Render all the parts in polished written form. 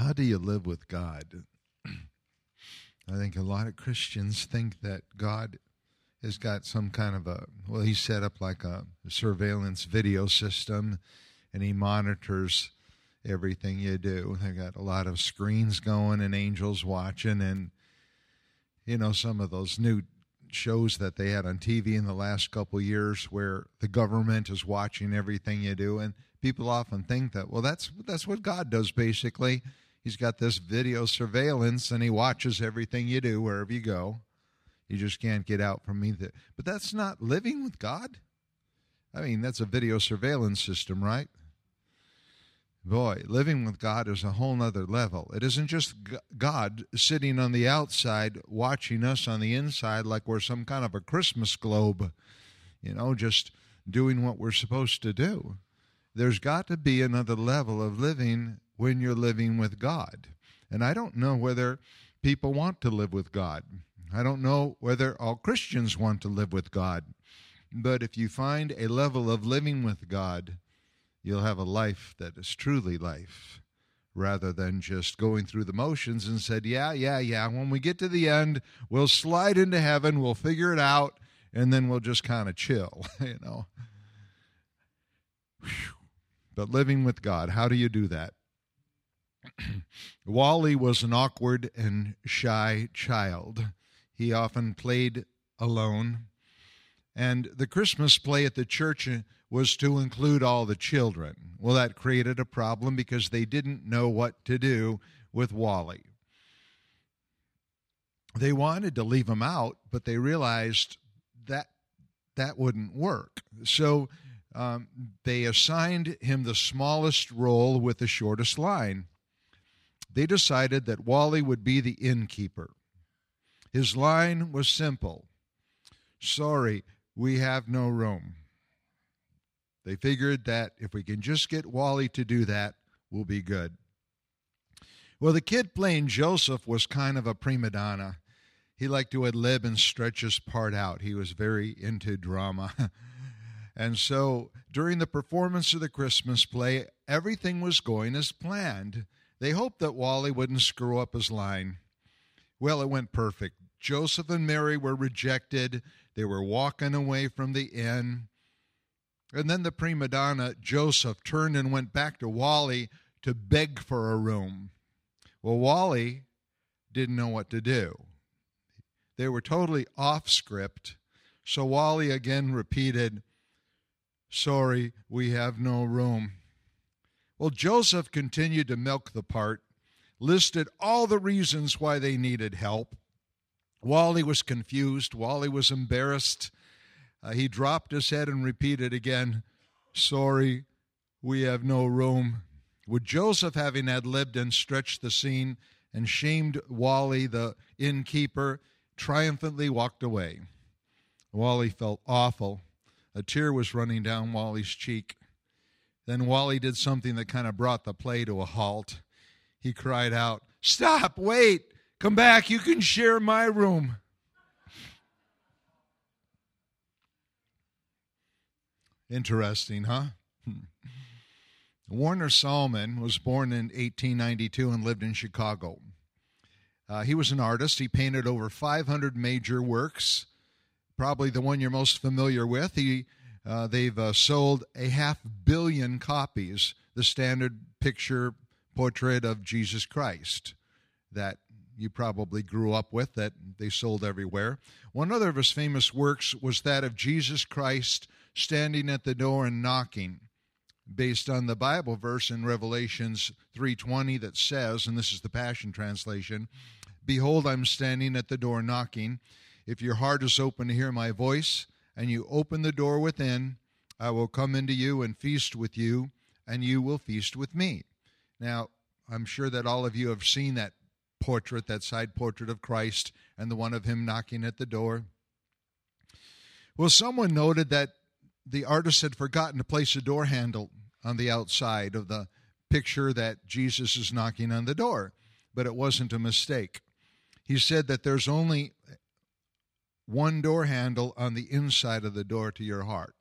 How do you live with God? I think a lot of Christians think that God has got some kind of he's set up like a surveillance video system, and he monitors everything you do. They got a lot of screens going and angels watching, and, some of those new shows that they had on TV in the last couple of years where the government is watching everything you do, and people often think that, well, that's what God does basically. He's got this video surveillance, and he watches everything you do wherever you go. You just can't get out from either. But that's not living with God. I mean, that's a video surveillance system, right? Boy, living with God is a whole nother level. It isn't just God sitting on the outside watching us on the inside like we're some kind of a Christmas globe, just doing what we're supposed to do. There's got to be another level of living when you're living with God. And I don't know whether people want to live with God. I don't know whether all Christians want to live with God. But if you find a level of living with God, you'll have a life that is truly life, rather than just going through the motions and said, yeah, when we get to the end, we'll slide into heaven, we'll figure it out, and then we'll just kind of chill, Whew. But living with God, how do you do that? Wally was an awkward and shy child. He often played alone. And the Christmas play at the church was to include all the children. Well, that created a problem because they didn't know what to do with Wally. They wanted to leave him out, but they realized that wouldn't work. So they assigned him the smallest role with the shortest line. They decided that Wally would be the innkeeper. His line was simple. Sorry, we have no room. They figured that if we can just get Wally to do that, we'll be good. Well, the kid playing Joseph was kind of a prima donna. He liked to ad lib and stretch his part out. He was very into drama. And so during the performance of the Christmas play, everything was going as planned. They hoped that Wally wouldn't screw up his line. Well, it went perfect. Joseph and Mary were rejected. They were walking away from the inn. And then the prima donna, Joseph, turned and went back to Wally to beg for a room. Well, Wally didn't know what to do. They were totally off script. So Wally again repeated, sorry, we have no room. Well, Joseph continued to milk the part, listed all the reasons why they needed help. Wally was confused. Wally was embarrassed. He dropped his head and repeated again, sorry, we have no room. Would Joseph, having ad-libbed and stretched the scene and shamed Wally, the innkeeper, triumphantly walked away. Wally felt awful. A tear was running down Wally's cheek. Then Wally did something that kind of brought the play to a halt. He cried out, stop, wait, come back, you can share my room. Interesting, huh? Warner Sallman was born in 1892 and lived in Chicago. He was an artist. He painted over 500 major works, probably the one you're most familiar with. They've sold 500 million copies, the standard picture portrait of Jesus Christ that you probably grew up with, that they sold everywhere. One other of his famous works was that of Jesus Christ standing at the door and knocking, based on the Bible verse in Revelations 3:20 that says, and this is the Passion Translation, behold, I'm standing at the door knocking. If your heart is open to hear my voice, and you open the door within, I will come into you and feast with you, and you will feast with me. Now, I'm sure that all of you have seen that portrait, that side portrait of Christ, and the one of him knocking at the door. Well, someone noted that the artist had forgotten to place a door handle on the outside of the picture that Jesus is knocking on the door, but it wasn't a mistake. He said that there's only one door handle on the inside of the door to your heart.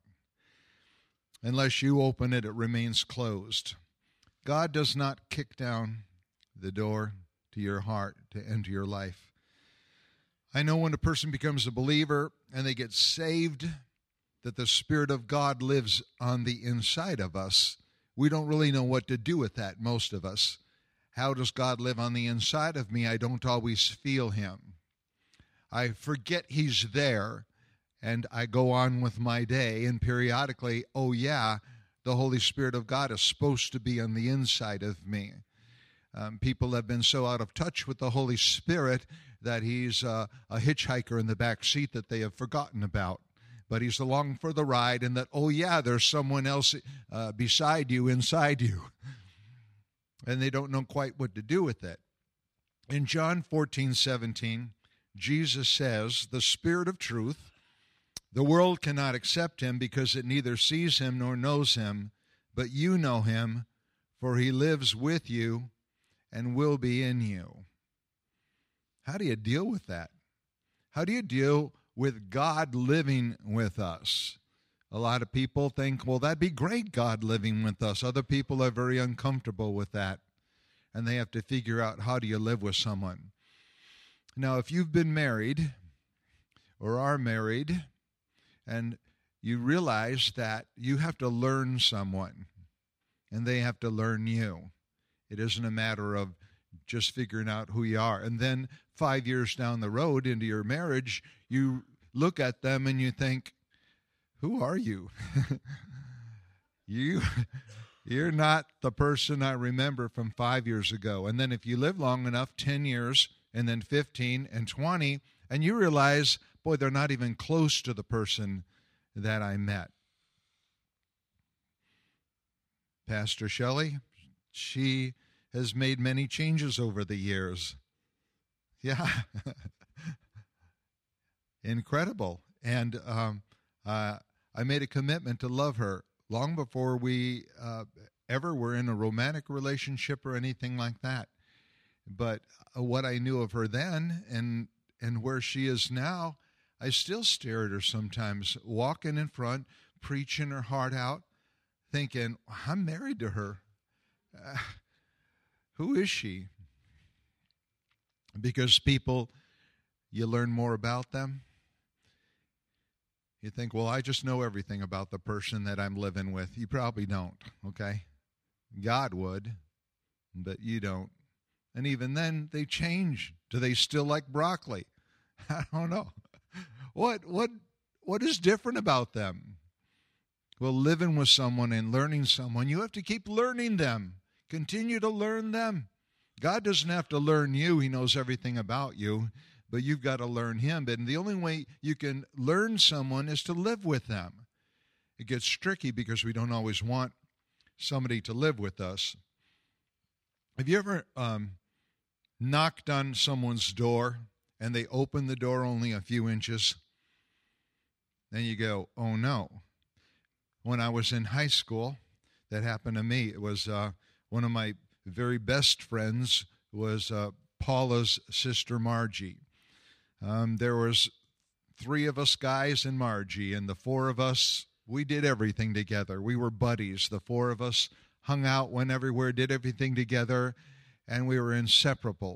Unless you open it, it remains closed. God does not kick down the door to your heart to enter your life. I know when a person becomes a believer and they get saved, that the Spirit of God lives on the inside of us. We don't really know what to do with that, most of us. How does God live on the inside of me? I don't always feel Him. I forget He's there, and I go on with my day, and periodically, oh yeah, the Holy Spirit of God is supposed to be on the inside of me. People have been so out of touch with the Holy Spirit that He's a hitchhiker in the back seat that they have forgotten about. But He's along for the ride, and that, oh yeah, there's someone else beside you, inside you. And they don't know quite what to do with it. In John 14:17, Jesus says, the Spirit of truth, the world cannot accept Him because it neither sees Him nor knows Him, but you know Him, for He lives with you and will be in you. How do you deal with that? How do you deal with God living with us? A lot of people think, well, that'd be great, God living with us. Other people are very uncomfortable with that, and they have to figure out, how do you live with someone? Now, if you've been married or are married, and you realize that you have to learn someone, and they have to learn you. It isn't a matter of just figuring out who you are. And then 5 years down the road into your marriage, you look at them and you think, who are you? You're not the person I remember from 5 years ago. And then if you live long enough, 10 years, and then 15 and 20, and you realize, boy, they're not even close to the person that I met. Pastor Shelley, she has made many changes over the years. Yeah. Incredible. And I made a commitment to love her long before we ever were in a romantic relationship or anything like that. But what I knew of her then and where she is now, I still stare at her sometimes, walking in front, preaching her heart out, thinking, I'm married to her. Who is she? Because people, you learn more about them. You think, well, I just know everything about the person that I'm living with. You probably don't, okay? God would, but you don't. And even then, they change. Do they still like broccoli? I don't know. What is different about them? Well, living with someone and learning someone, you have to keep learning them. Continue to learn them. God doesn't have to learn you. He knows everything about you, but you've got to learn Him. And the only way you can learn someone is to live with them. It gets tricky because we don't always want somebody to live with us. Have you ever knocked on someone's door and they open the door only a few inches? Then you go, oh no. When I was in high school, that happened to me. It was one of my very best friends was Paula's sister Margie. There was 3 of us guys and Margie, and the 4 of us, we did everything together. We were buddies. The 4 of us hung out, went everywhere, did everything together, and we were inseparable.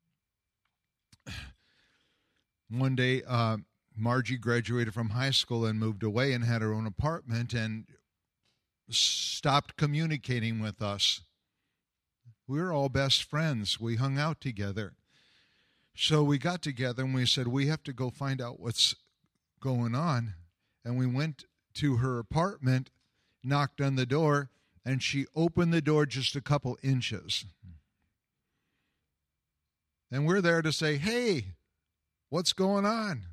One day, Margie graduated from high school and moved away and had her own apartment and stopped communicating with us. We were all best friends. We hung out together. So we got together and we said, we have to go find out what's going on. And we went to her apartment, knocked on the door, and she opened the door just a couple inches. And we're there to say, hey, what's going on?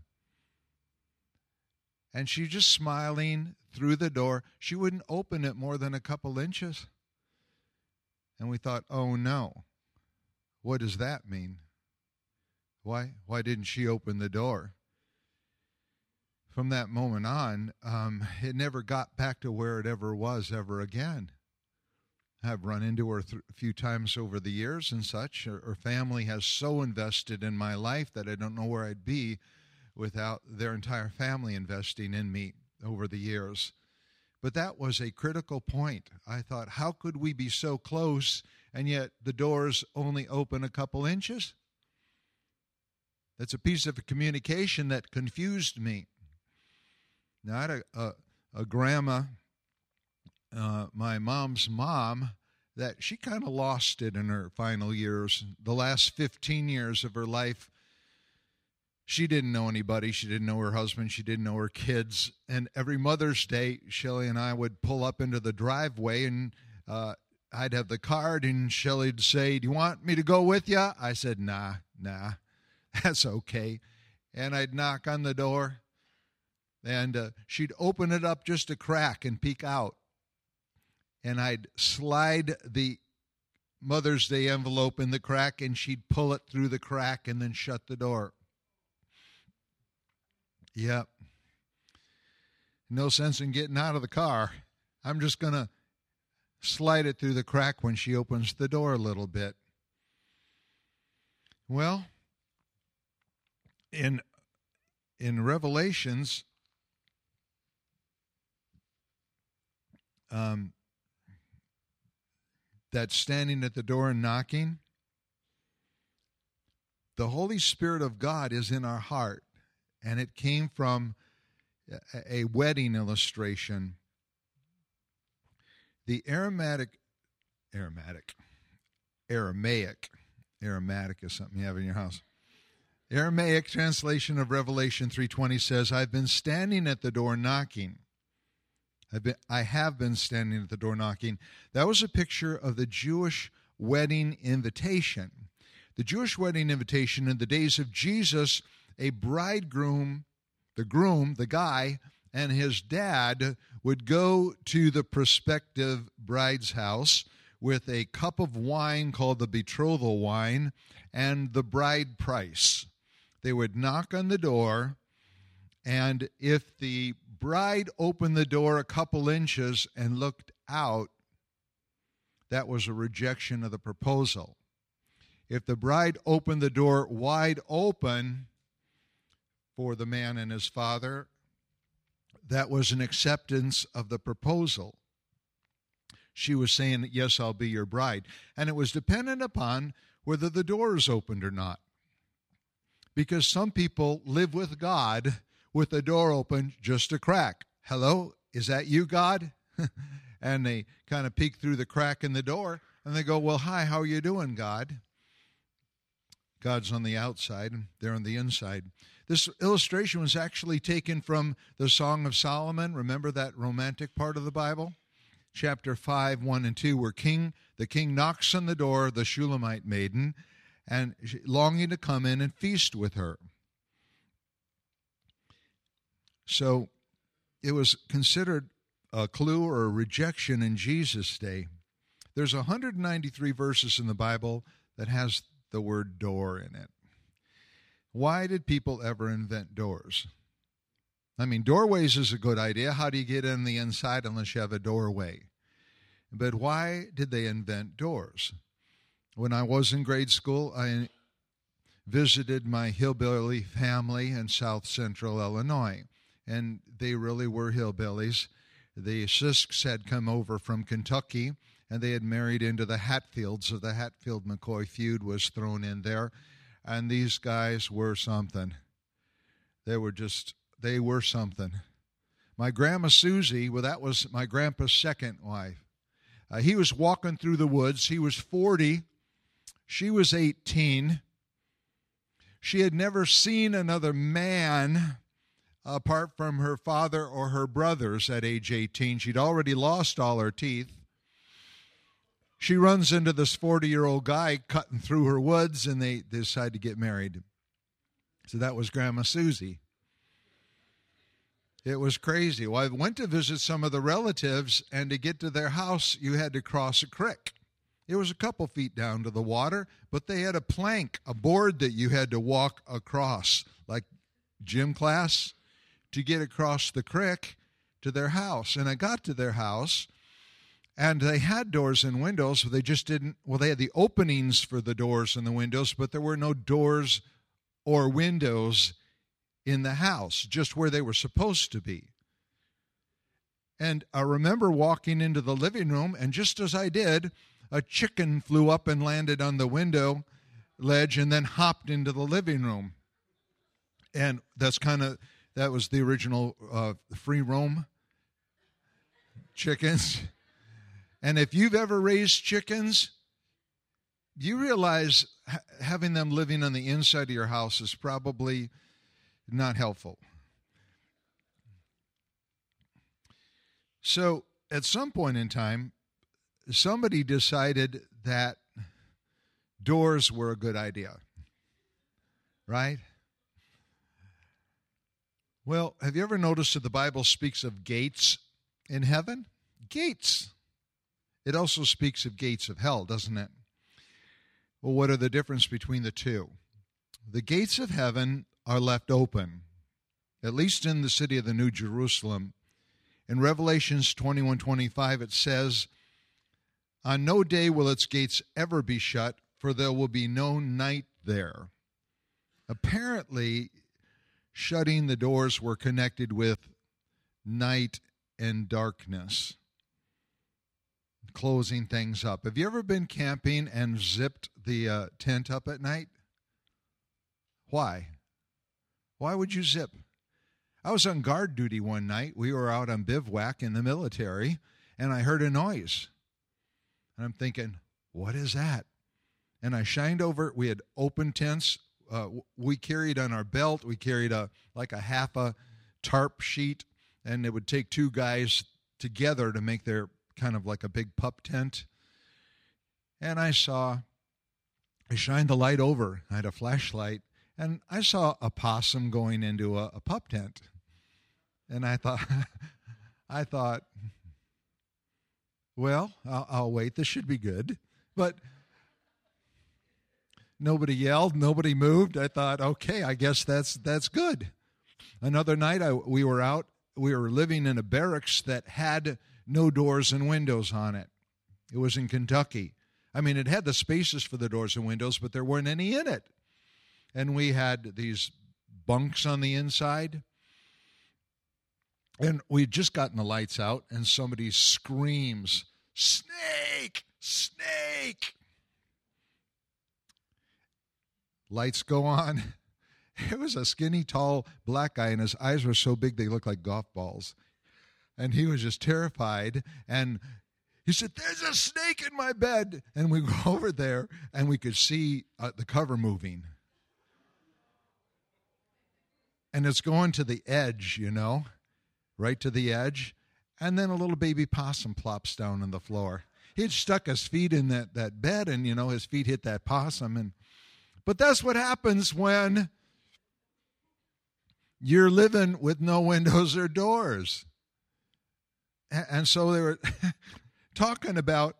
And she just smiling through the door. She wouldn't open it more than a couple inches. And we thought, oh no, what does that mean? Why didn't she open the door? From that moment on, it never got back to where it ever was ever again. I've run into her a few times over the years and such. Her family has so invested in my life that I don't know where I'd be without their entire family investing in me over the years. But that was a critical point. I thought, how could we be so close and yet the doors only open a couple inches? That's a piece of communication that confused me. Now, I had a grandma, my mom's mom, that she kind of lost it in her final years. The last 15 years of her life, she didn't know anybody. She didn't know her husband. She didn't know her kids. And every Mother's Day, Shelley and I would pull up into the driveway, and I'd have the card, and Shelley'd say, "Do you want me to go with you?" I said, nah, that's okay. And I'd knock on the door, and she'd open it up just a crack and peek out. And I'd slide the Mother's Day envelope in the crack, and she'd pull it through the crack and then shut the door. Yep. No sense in getting out of the car. I'm just going to slide it through the crack when she opens the door a little bit. Well, in Revelations, that standing at the door and knocking, the Holy Spirit of God is in our heart. And it came from a wedding illustration. The Aramaic is something you have in your house. Aramaic translation of Revelation 3:20 says, "I've been standing at the door knocking." I have been standing at the door knocking. That was a picture of the Jewish wedding invitation. The Jewish wedding invitation in the days of Jesus, a bridegroom, the guy, and his dad would go to the prospective bride's house with a cup of wine called the betrothal wine and the bride price. They would knock on the door, and if the bride opened the door a couple inches and looked out, that was a rejection of the proposal. If the bride opened the door wide open for the man and his father, that was an acceptance of the proposal. She was saying, "Yes, I'll be your bride." And it was dependent upon whether the door is opened or not. Because some people live with God with the door open just a crack. "Hello, is that you, God?" And they kind of peek through the crack in the door, and they go, "Well, hi, how are you doing, God?" God's on the outside, and they're on the inside. This illustration was actually taken from the Song of Solomon. Remember that romantic part of the Bible? Chapter 5, 1 and 2, where the king knocks on the door, the Shulamite maiden, and longing to come in and feast with her. So it was considered a clue or a rejection in Jesus' day. There's 193 verses in the Bible that has the word door in it. Why did people ever invent doors? I mean, doorways is a good idea. How do you get in the inside unless you have a doorway? But why did they invent doors? When I was in grade school, I visited my hillbilly family in south central Illinois, and they really were hillbillies. The Sisks had come over from Kentucky, and they had married into the Hatfields, so the Hatfield-McCoy feud was thrown in there. And these guys were something. They were something. My Grandma Susie, well, that was my grandpa's second wife. He was walking through the woods. He was 40. She was 18. She had never seen another man apart from her father or her brothers at age 18. She'd already lost all her teeth. She runs into this 40-year-old guy cutting through her woods, and they decide to get married. So that was Grandma Susie. It was crazy. Well, I went to visit some of the relatives, and to get to their house, you had to cross a creek. It was a couple feet down to the water, but they had a plank, a board that you had to walk across, like gym class, to get across the creek to their house. And I got to their house, and they had doors and windows, but they just didn't, well, they had the openings for the doors and the windows, but there were no doors or windows in the house, just where they were supposed to be. And I remember walking into the living room, and just as I did, a chicken flew up and landed on the window ledge and then hopped into the living room. And that was the original free roam chickens. And if you've ever raised chickens, you realize having them living on the inside of your house is probably not helpful. So at some point in time, somebody decided that doors were a good idea, right? Well, have you ever noticed that the Bible speaks of gates in heaven? Gates. It also speaks of gates of hell, doesn't it? Well, what are the difference between the two? The gates of heaven are left open, at least in the city of the New Jerusalem. In Revelations 21:25, it says, "On no day will its gates ever be shut, for there will be no night there." Apparently, shutting the doors were connected with night and darkness, closing things up. Have you ever been camping and zipped the tent up at night? Why? Why would you zip? I was on guard duty one night. We were out on bivouac in the military, and I heard a noise. And I'm thinking, what is that? And I shined over. We had open tents. We carried on our belt, we carried like a half a tarp sheet, and it would take two guys together to make their kind of like a big pup tent. And I shined the light over. I had a flashlight, and I saw a possum going into a pup tent. And I thought, well, I'll wait. This should be good. But nobody yelled, nobody moved. I thought, okay, I guess that's good. Another night we were out. We were living in a barracks that had no doors and windows on it. It was in Kentucky. I mean, it had the spaces for the doors and windows, but there weren't any in it. And we had these bunks on the inside. And we'd just gotten the lights out, and somebody screams, "Snake! Snake!" Lights go on. It was a skinny, tall, black guy, and his eyes were so big they looked like golf balls. And he was just terrified. And he said, "There's a snake in my bed." And we go over there, and we could see the cover moving. And it's going to the edge, right to the edge. And then a little baby possum plops down on the floor. He had stuck his feet in that bed, and, his feet hit that possum. But that's what happens when you're living with no windows or doors. And so they were talking about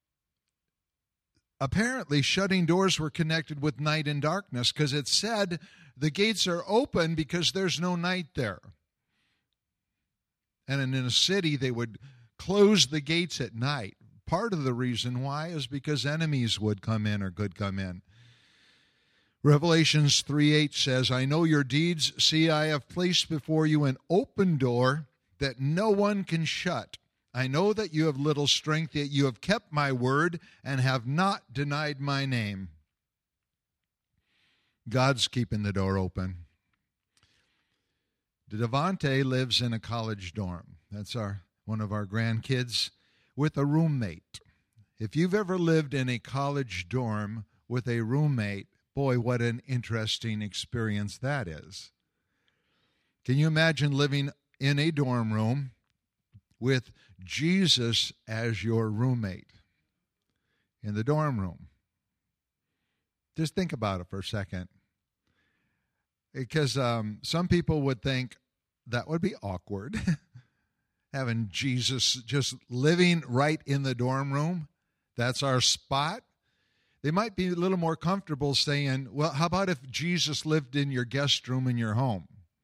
apparently shutting doors were connected with night and darkness, because it said the gates are open because there's no night there. And in a city, they would close the gates at night. Part of the reason why is because enemies would come in or could come in. Revelations 3:8 says, "I know your deeds. See, I have placed before you an open door that no one can shut. I know that you have little strength, yet you have kept my word and have not denied my name." God's keeping the door open. Devante lives in a college dorm. That's one of our grandkids, with a roommate. If you've ever lived in a college dorm with a roommate, boy, what an interesting experience that is. Can you imagine living in a dorm room with Jesus as your roommate in the dorm room? Just think about it for a second. Because some people would think that would be awkward, having Jesus just living right in the dorm room. That's our spot. They might be a little more comfortable saying, well, how about if Jesus lived in your guest room in your home?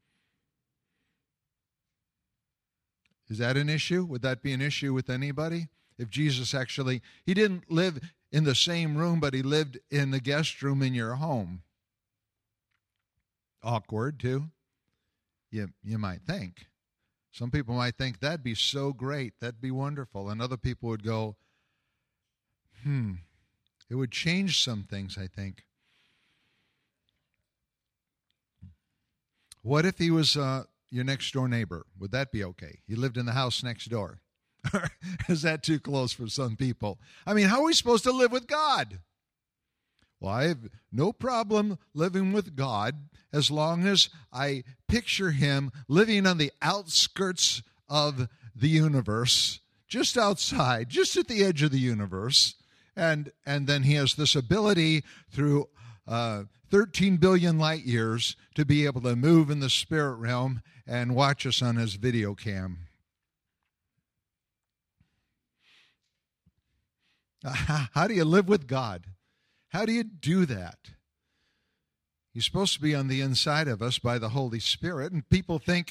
Is that an issue? Would that be an issue with anybody? If Jesus he didn't live in the same room, but he lived in the guest room in your home. Awkward, too, you might think. Some people might think that'd be so great, that'd be wonderful. And other people would go, it would change some things, I think. What if he was your next door neighbor? Would that be okay? He lived in the house next door. Is that too close for some people? I mean, how are we supposed to live with God? Well, I have no problem living with God as long as I picture him living on the outskirts of the universe, just outside, just at the edge of the universe. And then he has this ability through 13 billion light years to be able to move in the spirit realm and watch us on his video cam. How do you live with God? How do you do that? He's supposed to be on the inside of us by the Holy Spirit, and people think,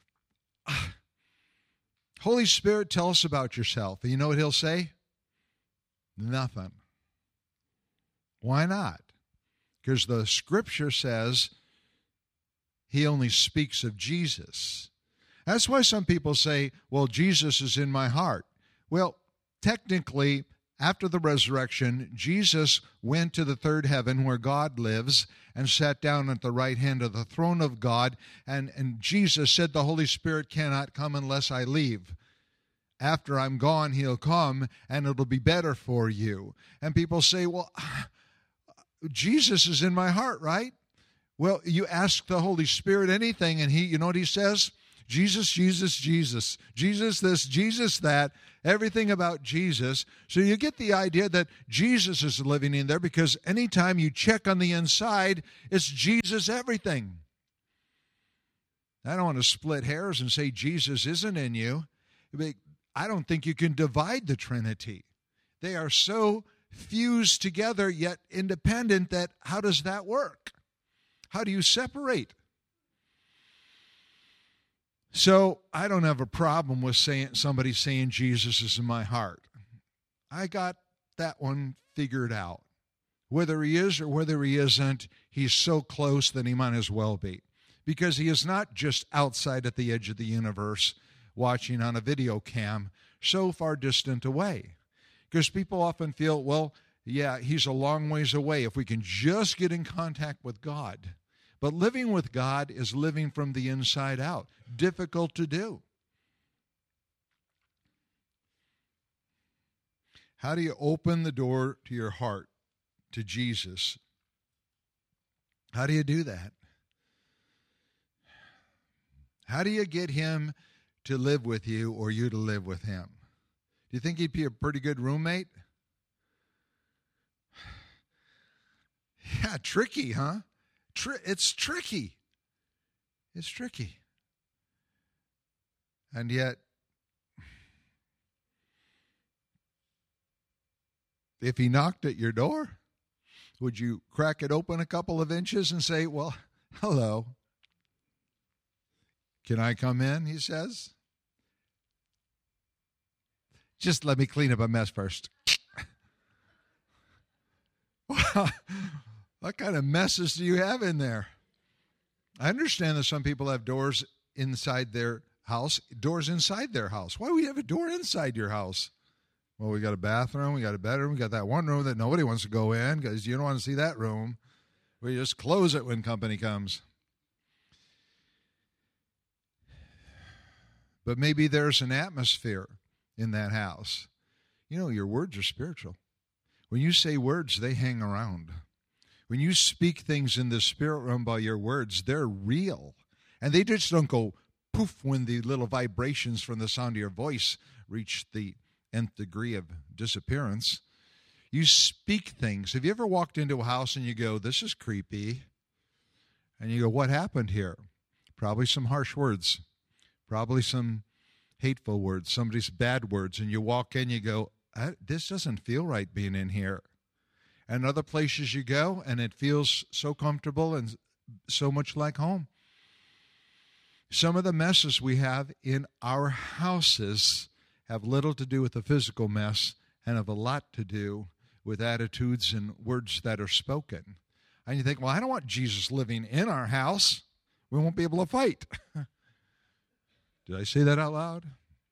Holy Spirit, tell us about yourself. And you know what he'll say? Nothing. Why not? Because the Scripture says he only speaks of Jesus. That's why some people say, well, Jesus is in my heart. Well, technically, after the resurrection, Jesus went to the third heaven where God lives and sat down at the right hand of the throne of God. And Jesus said the Holy Spirit cannot come unless I leave. After I'm gone, he'll come and it'll be better for you. And people say, well, Jesus is in my heart, right? Well, you ask the Holy Spirit anything and you know what he says? Jesus, Jesus, Jesus. Jesus this, Jesus that. Everything about Jesus. So you get the idea that Jesus is living in there because anytime you check on the inside, it's Jesus everything. I don't want to split hairs and say Jesus isn't in you. I don't think you can divide the Trinity. They are so fused together yet independent that how does that work? How do you separate? So I don't have a problem with somebody saying Jesus is in my heart. I got that one figured out. Whether he is or whether he isn't, he's so close that he might as well be. Because he is not just outside at the edge of the universe watching on a video cam, so far distant away. Because people often feel, well, yeah, he's a long ways away if we can just get in contact with God. But living with God is living from the inside out. Difficult to do. How do you open the door to your heart to Jesus? How do you do that? How do you get him to live with you or you to live with him? Do you think he'd be a pretty good roommate? Yeah, tricky, huh? It's tricky. It's tricky. And yet, if he knocked at your door, would you crack it open a couple of inches and say, well, hello. Can I come in, he says. Just let me clean up a mess first. What kind of messes do you have in there? I understand that some people have doors inside their house, doors inside their house. Why would you have a door inside your house? Well, we got a bathroom, we got a bedroom, we got that one room that nobody wants to go in because you don't want to see that room. We just close it when company comes. But maybe there's an atmosphere in that house. You know, your words are spiritual. When you say words, they hang around. When you speak things in the spirit realm by your words, they're real. And they just don't go poof when the little vibrations from the sound of your voice reach the nth degree of disappearance. You speak things. Have you ever walked into a house and you go, this is creepy? And you go, what happened here? Probably some harsh words. Probably some hateful words, somebody's bad words. And you walk in, you go, this doesn't feel right being in here. And other places you go, and it feels so comfortable and so much like home. Some of the messes we have in our houses have little to do with the physical mess and have a lot to do with attitudes and words that are spoken. And you think, well, I don't want Jesus living in our house. We won't be able to fight. Did I say that out loud?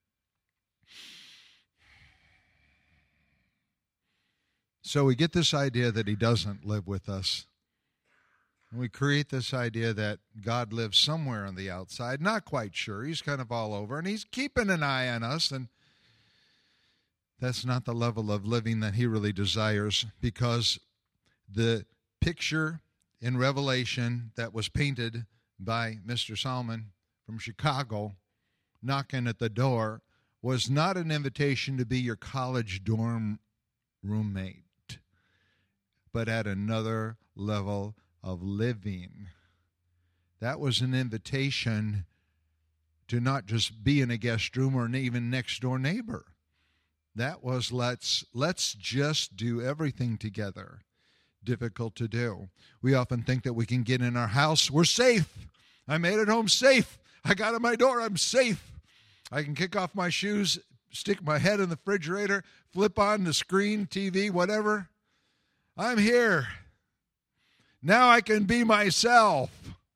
So we get this idea that he doesn't live with us. And we create this idea that God lives somewhere on the outside. Not quite sure. He's kind of all over. And he's keeping an eye on us. And that's not the level of living that he really desires, because the picture in Revelation that was painted by Mr. Salmon from Chicago, knocking at the door, was not an invitation to be your college dorm roommate, but at another level of living. That was an invitation to not just be in a guest room or even next door neighbor. That was let's just do everything together. Difficult to do. We often think that we can get in our house. We're safe. I made it home safe. I got in my door. I'm safe. I can kick off my shoes, stick my head in the refrigerator, flip on the screen, TV, whatever. I'm here. Now I can be myself.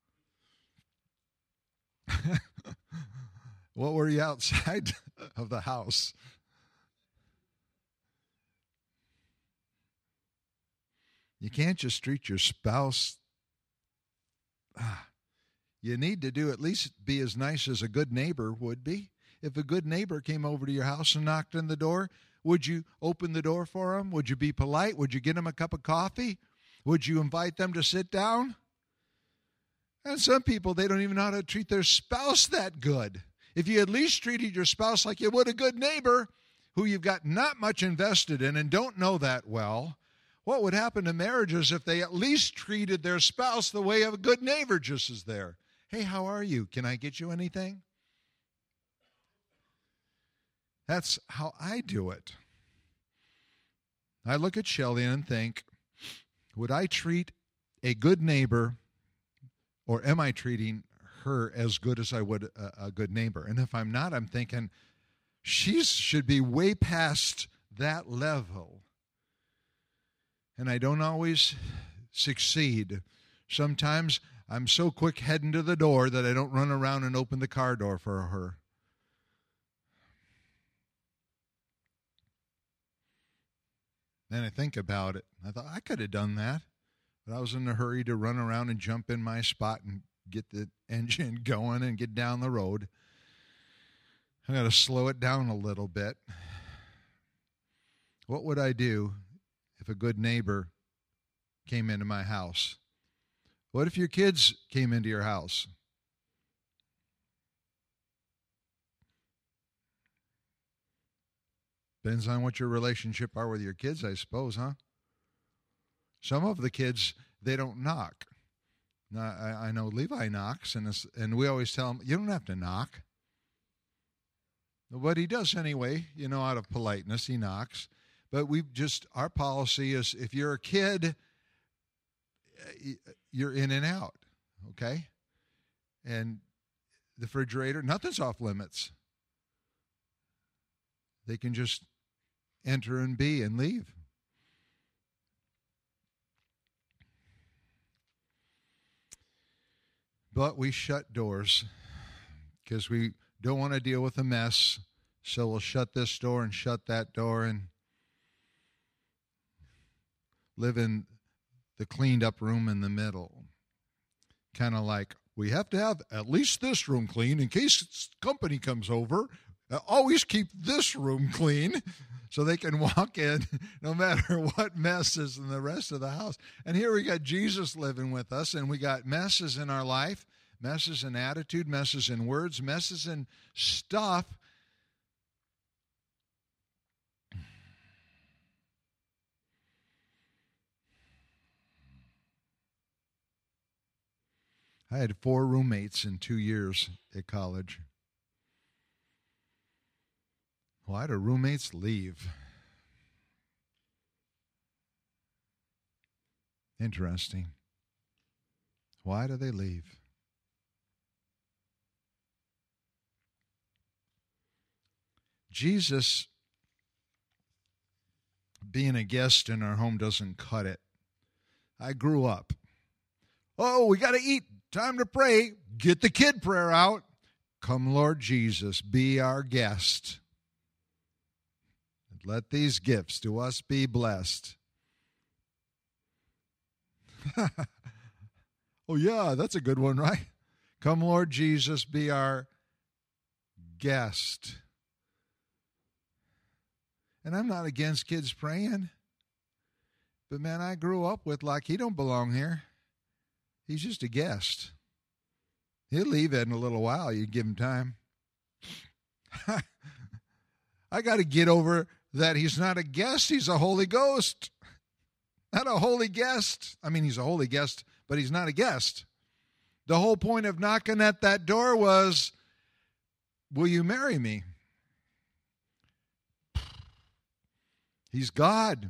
What were you outside of the house? You can't just treat your spouse. You need to do at least be as nice as a good neighbor would be. If a good neighbor came over to your house and knocked on the door, would you open the door for them? Would you be polite? Would you get them a cup of coffee? Would you invite them to sit down? And some people, they don't even know how to treat their spouse that good. If you at least treated your spouse like you would a good neighbor who you've got not much invested in and don't know that well, what would happen to marriages if they at least treated their spouse the way a good neighbor just is there? Hey, how are you? Can I get you anything? That's how I do it. I look at Shelley and think, would I treat a good neighbor, or am I treating her as good as I would a good neighbor? And if I'm not, I'm thinking she should be way past that level. And I don't always succeed. Sometimes I'm so quick heading to the door that I don't run around and open the car door for her. Then I think about it. I thought I could have done that, but I was in a hurry to run around and jump in my spot and get the engine going and get down the road. I got to slow it down a little bit. What would I do if a good neighbor came into my house? What if your kids came into your house? Depends on what your relationship are with your kids, I suppose, huh? Some of the kids, they don't knock. Now, I know Levi knocks, and we always tell him, you don't have to knock. But he does anyway, out of politeness, he knocks. But our policy is if you're a kid, you're in and out, okay? And the refrigerator, nothing's off limits. They can just enter and be and leave. But we shut doors because we don't want to deal with a mess. So we'll shut this door and shut that door and live in the cleaned up room in the middle. Kind of like, we have to have at least this room clean in case company comes over. Always keep this room clean so they can walk in no matter what mess is in the rest of the house. And here we got Jesus living with us, and we got messes in our life, messes in attitude, messes in words, messes in stuff. I had 4 roommates in 2 years at college. Why do roommates leave? Interesting. Why do they leave? Jesus being a guest in our home doesn't cut it. I grew up. Oh, we got to eat. Time to pray. Get the kid prayer out. Come, Lord Jesus, be our guest. And let these gifts to us be blessed. Oh, yeah, that's a good one, right? Come, Lord Jesus, be our guest. And I'm not against kids praying. But, man, I grew up with, like, he don't belong here. He's just a guest. He'll leave in a little while. You give him time. I got to get over that he's not a guest. He's a Holy Ghost. Not a holy guest. I mean, he's a holy guest, but he's not a guest. The whole point of knocking at that door was, will you marry me? He's God.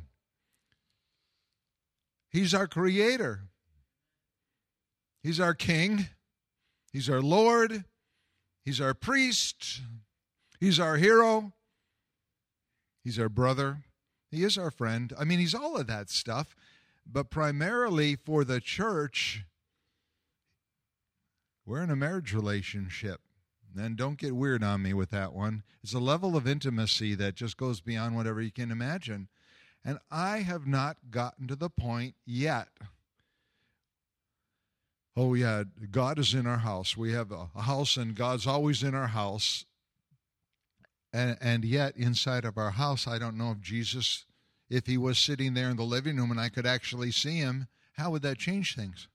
He's our creator. He's our king. He's our Lord. He's our priest. He's our hero. He's our brother. He is our friend. I mean, he's all of that stuff. But primarily for the church, we're in a marriage relationship. And don't get weird on me with that one. It's a level of intimacy that just goes beyond whatever you can imagine. And I have not gotten to the point yet. Oh, yeah, God is in our house. We have a house, and God's always in our house. And yet, inside of our house, I don't know if Jesus, if he was sitting there in the living room and I could actually see him, how would that change things?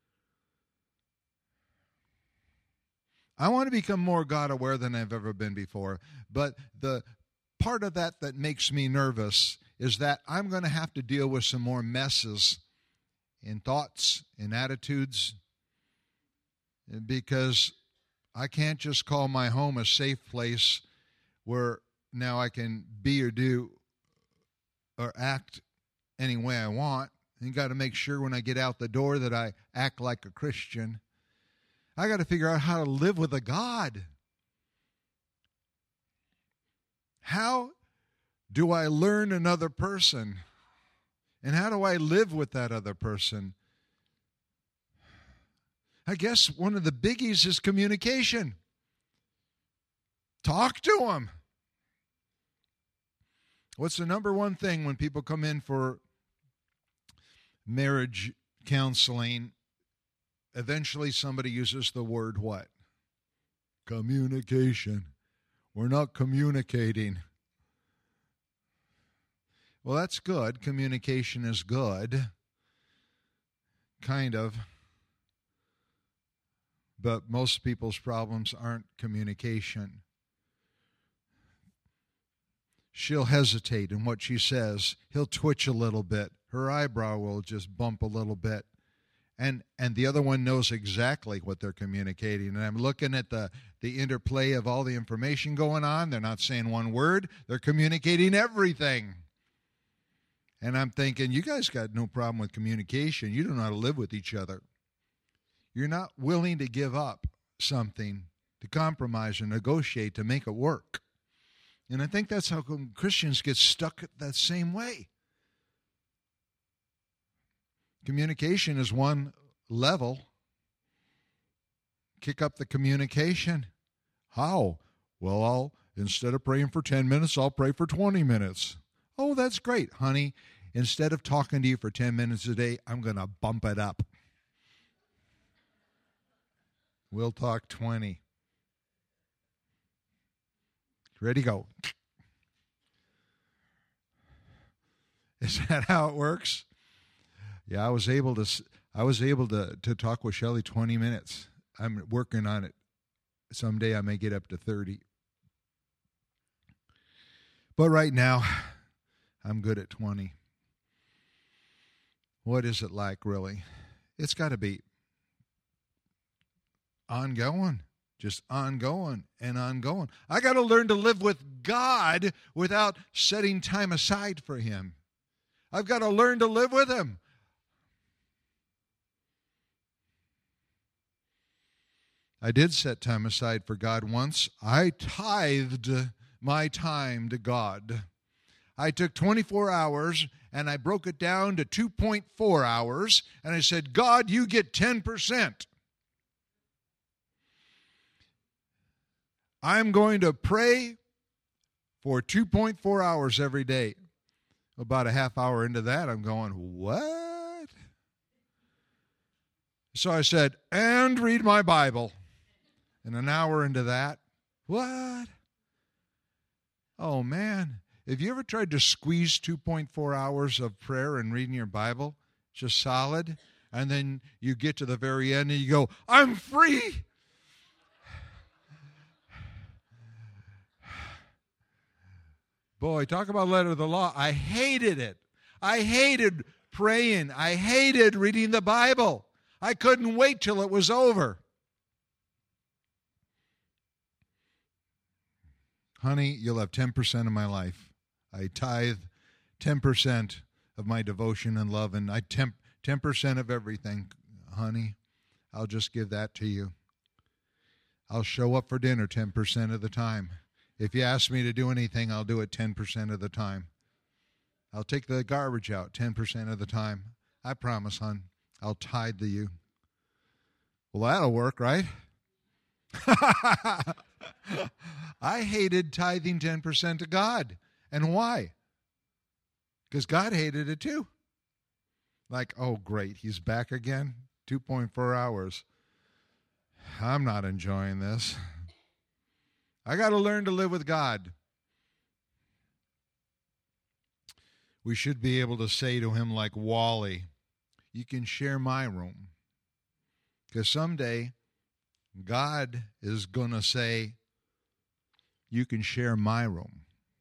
I want to become more God-aware than I've ever been before. But the part of that makes me nervous is that I'm going to have to deal with some more messes in thoughts, in attitudes, because I can't just call my home a safe place where now I can be or do or act any way I want. You got to make sure when I get out the door that I act like a Christian. I got to figure out how to live with a God. How do I learn another person? And how do I live with that other person? I guess one of the biggies is communication. Talk to them. What's the number one thing when people come in for marriage counseling? Eventually somebody uses the word what? Communication. We're not communicating. Well, that's good. Communication is good. Kind of. But most people's problems aren't communication. She'll hesitate in what she says. He'll twitch a little bit. Her eyebrow will just bump a little bit. And the other one knows exactly what they're communicating. And I'm looking at the interplay of all the information going on. They're not saying one word. They're communicating everything. And I'm thinking, you guys got no problem with communication. You don't know how to live with each other. You're not willing to give up something, to compromise or negotiate to make it work. And I think that's how Christians get stuck that same way. Communication is one level. Kick up the communication. How? Well, instead of praying for 10 minutes, I'll pray for 20 minutes. Oh, that's great, honey. Instead of talking to you for 10 minutes a day, I'm going to bump it up. We'll talk 20. Ready, go. Is that how it works? Yeah, I was able to talk with Shelley 20 minutes. I'm working on it. Someday I may get up to 30. But right now, I'm good at 20. What is it like, really? It's got to be ongoing. Just ongoing and ongoing. I got to learn to live with God without setting time aside for Him. I've got to learn to live with Him. I did set time aside for God once. I tithed my time to God. I took 24 hours and I broke it down to 2.4 hours. And I said, God, you get 10%. I'm going to pray for 2.4 hours every day. About a half hour into that, I'm going, what? So I said, and read my Bible. And an hour into that, what? Oh, man. Have you ever tried to squeeze 2.4 hours of prayer and reading your Bible, just solid, and then you get to the very end and you go, I'm free? Boy, talk about letter of the law. I hated it. I hated praying. I hated reading the Bible. I couldn't wait till it was over. Honey, you'll have 10% of my life. I tithe 10% of my devotion and love, and 10% of everything, honey. I'll just give that to you. I'll show up for dinner 10% of the time. If you ask me to do anything, I'll do it 10% of the time. I'll take the garbage out 10% of the time. I promise, hon. I'll tithe to you. Well, that'll work, right? I hated tithing 10% to God. And why? Because God hated it too. Like, oh, great, he's back again? 2.4 hours. I'm not enjoying this. I got to learn to live with God. We should be able to say to him like Wally, you can share my room. Because someday, God is going to say, you can share my room.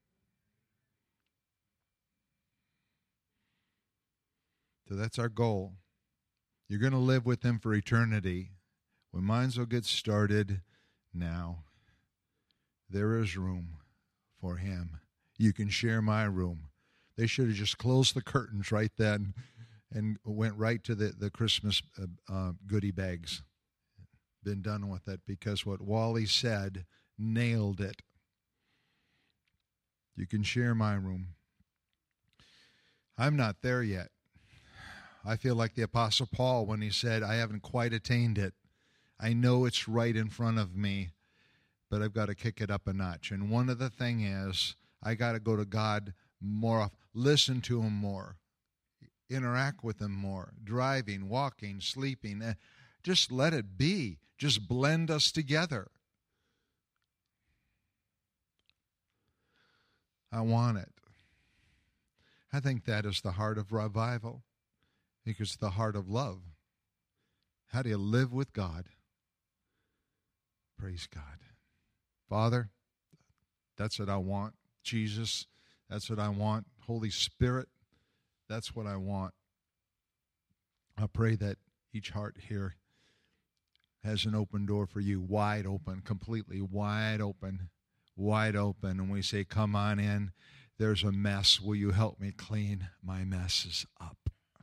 So that's our goal. You're going to live with him for eternity. We might as well get started now. There is room for him. You can share my room. They should have just closed the curtains right then and went right to the Christmas goodie bags. Been done with it, because what Wally said nailed it. You can share my room. I'm not there yet. I feel like the Apostle Paul when he said, I haven't quite attained it. I know it's right in front of me, but I've got to kick it up a notch. And one of the thing is, I got to go to God more often, listen to him more, interact with him more, driving, walking, sleeping. Just let it be. Just blend us together. I want it. I think that is the heart of revival. I think it's the heart of love. How do you live with God? Praise God. Father, that's what I want. Jesus, that's what I want. Holy Spirit, that's what I want. I pray that each heart here has an open door for you, wide open, completely wide open, and we say, come on in. There's a mess. Will you help me clean my messes up?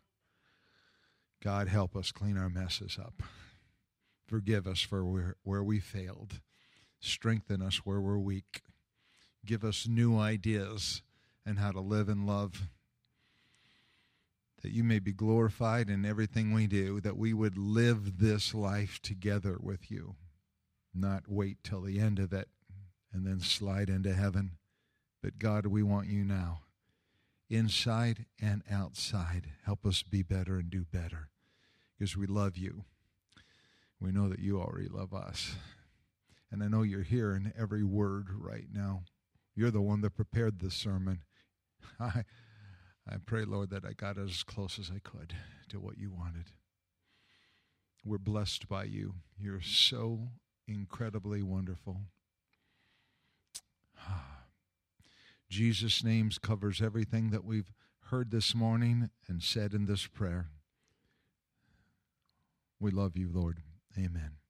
God, help us clean our messes up. Forgive us for where we failed. Strengthen us where we're weak. Give us new ideas and how to live in love. That you may be glorified in everything we do, that we would live this life together with you, not wait till the end of it and then slide into heaven. But God, we want you now, inside and outside. Help us be better and do better, because we love you. We know that you already love us. And I know you're hearing every word right now. You're the one that prepared this sermon. I pray, Lord, that I got as close as I could to what you wanted. We're blessed by you. You're so incredibly wonderful. Jesus' name covers everything that we've heard this morning and said in this prayer. We love you, Lord. Amen.